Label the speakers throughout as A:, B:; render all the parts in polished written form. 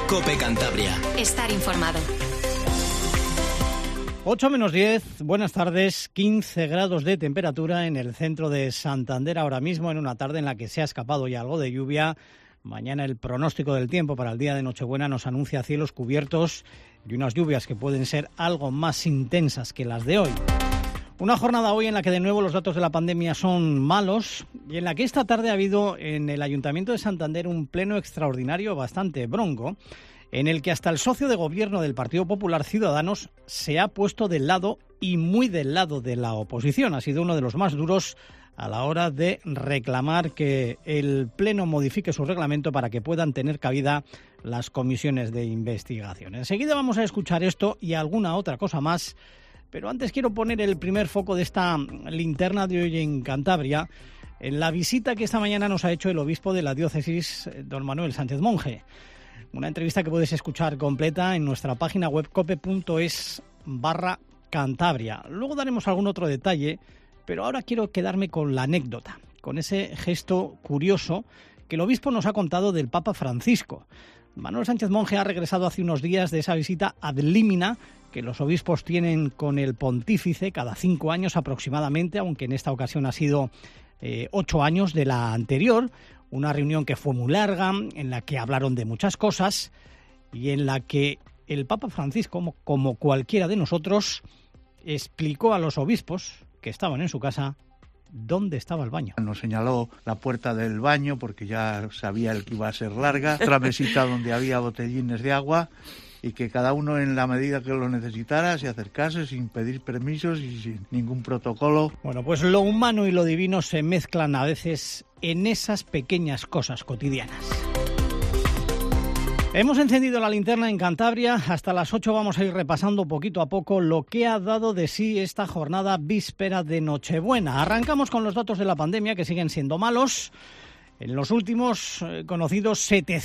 A: COPE Cantabria.
B: Estar informado.
C: 8 menos 10, buenas tardes, 15 grados de temperatura en el centro de Santander ahora mismo, en una tarde en la que se ha escapado ya algo de lluvia. Mañana el pronóstico del tiempo para el día de Nochebuena nos anuncia cielos cubiertos y unas lluvias que pueden ser algo más intensas que las de hoy. Una jornada hoy en la que de nuevo los datos de la pandemia son malos y en la que esta tarde ha habido en el Ayuntamiento de Santander un pleno extraordinario bastante bronco, en el que hasta el socio de gobierno del Partido Popular, Ciudadanos, se ha puesto del lado y muy del lado de la oposición. Ha sido uno de los más duros a la hora de reclamar que el Pleno modifique su reglamento para que puedan tener cabida las comisiones de investigación. Enseguida vamos a escuchar esto y alguna otra cosa más, pero antes quiero poner el primer foco de esta linterna de hoy en Cantabria, en la visita que esta mañana nos ha hecho el obispo de la diócesis, don Manuel Sánchez Monje. Una entrevista que puedes escuchar completa en nuestra página web cope.es/Cantabria. Luego daremos algún otro detalle, pero ahora quiero quedarme con la anécdota, con ese gesto curioso que el obispo nos ha contado del Papa Francisco. Manuel Sánchez Monje ha regresado hace unos días de esa visita ad limina que los obispos tienen con el pontífice cada 5 años aproximadamente, aunque en esta ocasión ha sido 8 años de la anterior. Una reunión que fue muy larga, en la que hablaron de muchas cosas y en la que el Papa Francisco, como cualquiera de nosotros, explicó a los obispos que estaban en su casa dónde estaba el baño.
D: Nos señaló la puerta del baño porque ya sabía el que iba a ser larga, otra mesita donde había botellines de agua y que cada uno en la medida que lo necesitara se acercase sin pedir permisos y sin ningún protocolo.
C: Bueno, pues lo humano y lo divino se mezclan a veces en esas pequeñas cosas cotidianas. Hemos encendido la linterna en Cantabria. Hasta las 8 vamos a ir repasando poquito a poco lo que ha dado de sí esta jornada víspera de Nochebuena. Arrancamos con los datos de la pandemia, que siguen siendo malos. En los últimos conocidos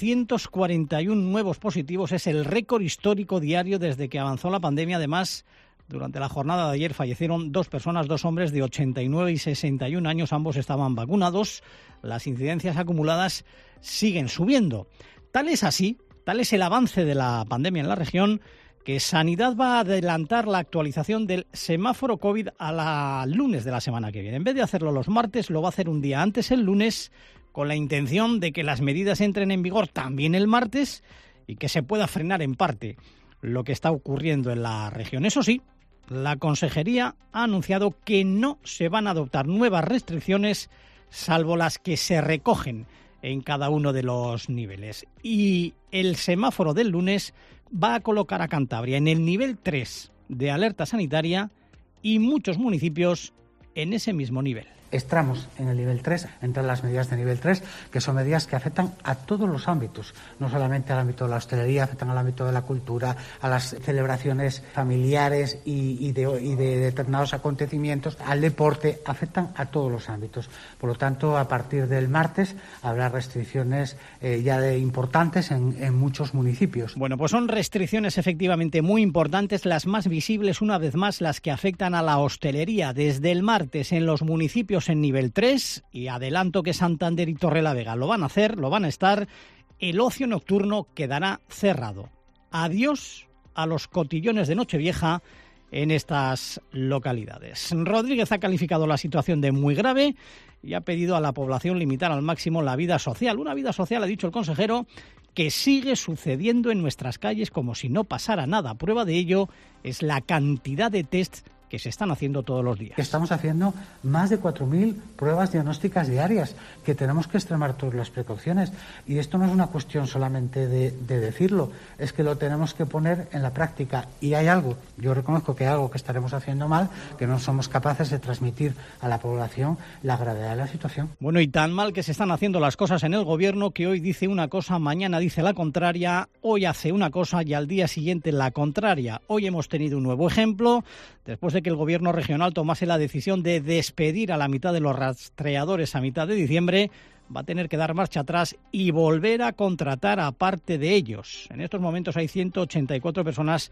C: 741 nuevos positivos. Es el récord histórico diario desde que avanzó la pandemia. Además, durante la jornada de ayer fallecieron 2 personas, 2 hombres de 89 y 61 años. Ambos estaban vacunados. Las incidencias acumuladas siguen subiendo. Tal es el avance de la pandemia en la región, que Sanidad va a adelantar la actualización del semáforo COVID a la lunes de la semana que viene. En vez de hacerlo los martes, lo va a hacer un día antes, el lunes, con la intención de que las medidas entren en vigor también el martes y que se pueda frenar en parte lo que está ocurriendo en la región. Eso sí, la Consejería ha anunciado que no se van a adoptar nuevas restricciones salvo las que se recogen en cada uno de los niveles. Y el semáforo del lunes va a colocar a Cantabria en el nivel 3 de alerta sanitaria y muchos municipios en ese mismo nivel.
E: Estamos en el nivel 3, entre las medidas de nivel 3, que son medidas que afectan a todos los ámbitos, no solamente al ámbito de la hostelería, afectan al ámbito de la cultura, a las celebraciones familiares y de determinados acontecimientos, al deporte, afectan a todos los ámbitos. Por lo tanto, a partir del martes habrá restricciones importantes en muchos municipios.
C: Bueno, pues son restricciones efectivamente muy importantes, las más visibles una vez más, las que afectan a la hostelería. Desde el martes en los municipios en nivel 3, y adelanto que Santander y Torrelavega lo van a estar, el ocio nocturno quedará cerrado. Adiós a los cotillones de Nochevieja en estas localidades. Rodríguez ha calificado la situación de muy grave y ha pedido a la población limitar al máximo la vida social. Una vida social, ha dicho el consejero, que sigue sucediendo en nuestras calles como si no pasara nada. Prueba de ello es la cantidad de test que se están haciendo todos los días.
E: Estamos haciendo más de 4.000 pruebas diagnósticas diarias, que tenemos que extremar todas las precauciones. Y esto no es una cuestión solamente de decirlo, es que lo tenemos que poner en la práctica. Y hay algo, yo reconozco que hay algo que estaremos haciendo mal, que no somos capaces de transmitir a la población la gravedad de la situación.
C: Bueno, y tan mal que se están haciendo las cosas en el gobierno, que hoy dice una cosa, mañana dice la contraria, hoy hace una cosa y al día siguiente la contraria. Hoy hemos tenido un nuevo ejemplo, después de que el gobierno regional tomase la decisión de despedir a la mitad de los rastreadores a mitad de diciembre, va a tener que dar marcha atrás y volver a contratar a parte de ellos. En estos momentos hay 184 personas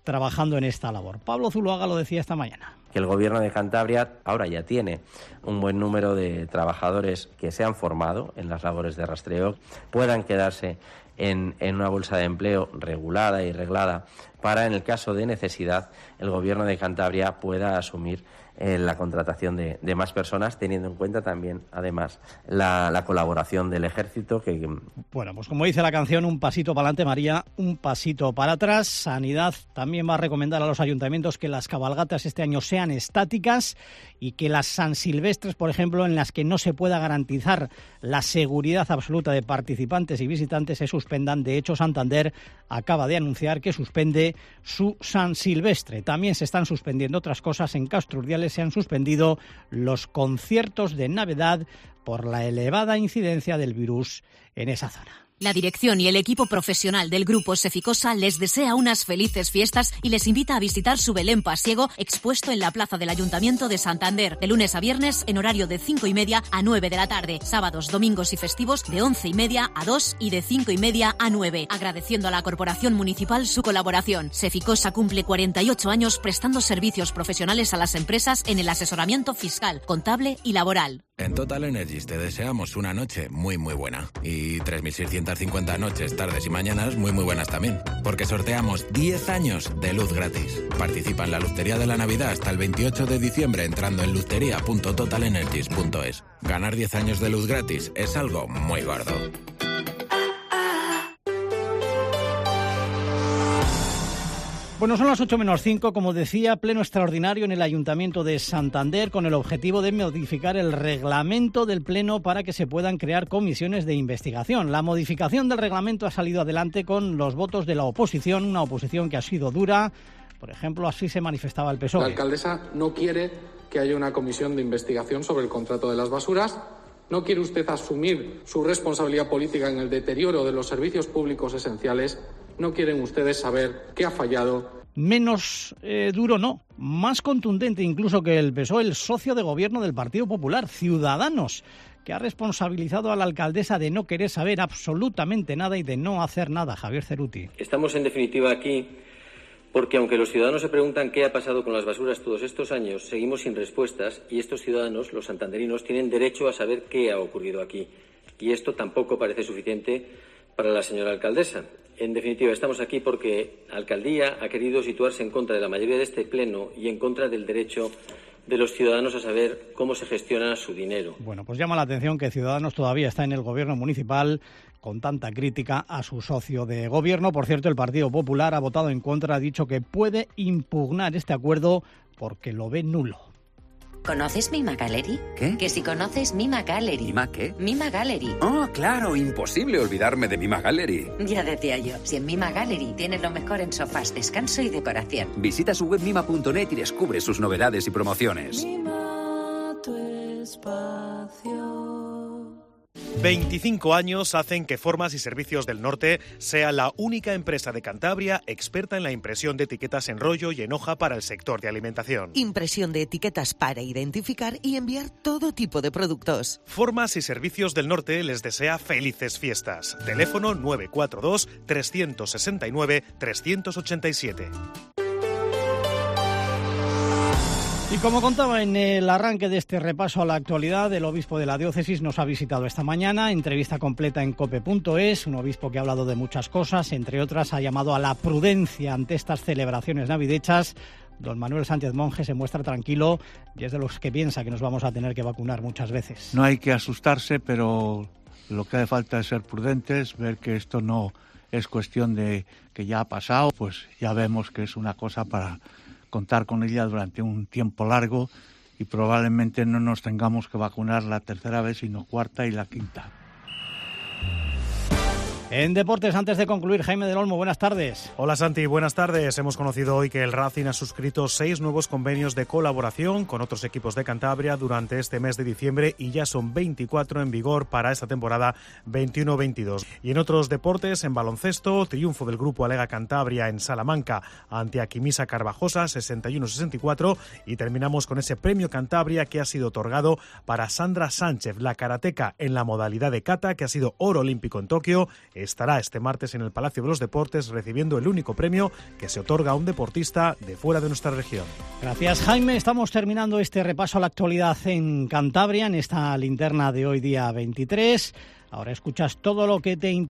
C: trabajando en esta labor. Pablo Zuloaga lo decía esta mañana.
A: Que el Gobierno de Cantabria ahora ya tiene un buen número de trabajadores que se han formado en las labores de rastreo, puedan quedarse en una bolsa de empleo regulada y reglada para, en el caso de necesidad, el Gobierno de Cantabria pueda asumir la contratación de más personas, teniendo en cuenta también, además, la colaboración del Ejército.
C: Bueno, pues como dice la canción, un pasito para adelante, María, un pasito para atrás. Sanidad también va a recomendar a los ayuntamientos que las cabalgatas este año sean estáticas y que las San Silvestres, por ejemplo, en las que no se pueda garantizar la seguridad absoluta de participantes y visitantes, se suspendan. De hecho, Santander acaba de anunciar que suspende su San Silvestre. También se están suspendiendo otras cosas. En Castro Urdiales se han suspendido los conciertos de Navidad por la elevada incidencia del virus en esa zona.
B: La dirección y el equipo profesional del Grupo Seficosa les desea unas felices fiestas y les invita a visitar su Belén pasiego expuesto en la plaza del Ayuntamiento de Santander, de lunes a viernes en horario de 5:30 a 9 de la tarde, sábados, domingos y festivos de 11:30 a 2 y de 5:30 a 9, agradeciendo a la Corporación Municipal su colaboración. Seficosa cumple 48 años prestando servicios profesionales a las empresas en el asesoramiento fiscal, contable y laboral.
F: En Total Energies te deseamos una noche muy muy buena y 3.650 noches, tardes y mañanas muy muy buenas también, porque sorteamos 10 años de luz gratis. Participa en la Lustería de la Navidad hasta el 28 de diciembre entrando en lusteria.totalenergies.es. Ganar 10 años de luz gratis es algo muy gordo.
C: Bueno, son las 8:05, como decía, pleno extraordinario en el Ayuntamiento de Santander con el objetivo de modificar el reglamento del pleno para que se puedan crear comisiones de investigación. La modificación del reglamento ha salido adelante con los votos de la oposición, una oposición que ha sido dura. Por ejemplo, así se manifestaba el PSOE.
G: La alcaldesa no quiere que haya una comisión de investigación sobre el contrato de las basuras. ¿No quiere usted asumir su responsabilidad política en el deterioro de los servicios públicos esenciales? ¿No quieren ustedes saber qué ha fallado?
C: Menos duro no, más contundente incluso que el PSOE, el socio de gobierno del Partido Popular, Ciudadanos, que ha responsabilizado a la alcaldesa de no querer saber absolutamente nada y de no hacer nada. Javier Ceruti.
H: Estamos en definitiva aquí porque aunque los ciudadanos se preguntan qué ha pasado con las basuras todos estos años, seguimos sin respuestas y estos ciudadanos, los santanderinos, tienen derecho a saber qué ha ocurrido aquí. Y esto tampoco parece suficiente para la señora alcaldesa. En definitiva, estamos aquí porque la alcaldía ha querido situarse en contra de la mayoría de este pleno y en contra del derecho de los ciudadanos a saber cómo se gestiona su dinero.
C: Bueno, pues llama la atención que Ciudadanos todavía está en el gobierno municipal con tanta crítica a su socio de gobierno. Por cierto, el Partido Popular ha votado en contra, ha dicho que puede impugnar este acuerdo porque lo ve nulo.
I: ¿Conoces Mima Gallery?
J: ¿Qué?
I: Que si conoces Mima Gallery.
J: ¿Mima qué?
I: Mima Gallery.
J: Oh, claro, imposible olvidarme de Mima Gallery.
I: Ya decía yo, si en Mima Gallery tienes lo mejor en sofás, descanso y decoración.
J: Visita su web mima.net y descubre sus novedades y promociones.
K: Mima tu espacio.
L: 25 años hacen que Formas y Servicios del Norte sea la única empresa de Cantabria experta en la impresión de etiquetas en rollo y en hoja para el sector de alimentación.
M: Impresión de etiquetas para identificar y enviar todo tipo de productos.
L: Formas y Servicios del Norte les desea felices fiestas. Teléfono 942 369 387.
C: Y como contaba en el arranque de este repaso a la actualidad, el obispo de la diócesis nos ha visitado esta mañana, entrevista completa en cope.es, un obispo que ha hablado de muchas cosas, entre otras ha llamado a la prudencia ante estas celebraciones navideñas. Don Manuel Sánchez Monje se muestra tranquilo y es de los que piensa que nos vamos a tener que vacunar muchas veces.
D: No hay que asustarse, pero lo que hace falta es ser prudentes, ver que esto no es cuestión de que ya ha pasado, pues ya vemos que es una cosa para contar con ella durante un tiempo largo y probablemente no nos tengamos que vacunar la tercera vez, sino cuarta y la quinta.
C: En deportes, antes de concluir, Jaime del Olmo, buenas tardes.
L: Hola Santi, buenas tardes. Hemos conocido hoy que el Racing ha suscrito 6 nuevos convenios de colaboración con otros equipos de Cantabria durante este mes de diciembre y ya son 24 en vigor para esta temporada 21-22. Y en otros deportes, en baloncesto, triunfo del grupo Alega Cantabria en Salamanca ante Aquimisa Carvajosa, 61-64, y terminamos con ese premio Cantabria que ha sido otorgado para Sandra Sánchez, la karateca en la modalidad de kata, que ha sido oro olímpico en Tokio. estará este martes en el Palacio de los Deportes recibiendo el único premio que se otorga a un deportista de fuera de nuestra región.
C: Gracias, Jaime. Estamos terminando este repaso a la actualidad en Cantabria, en esta linterna de hoy, día 23. Ahora escuchas todo lo que te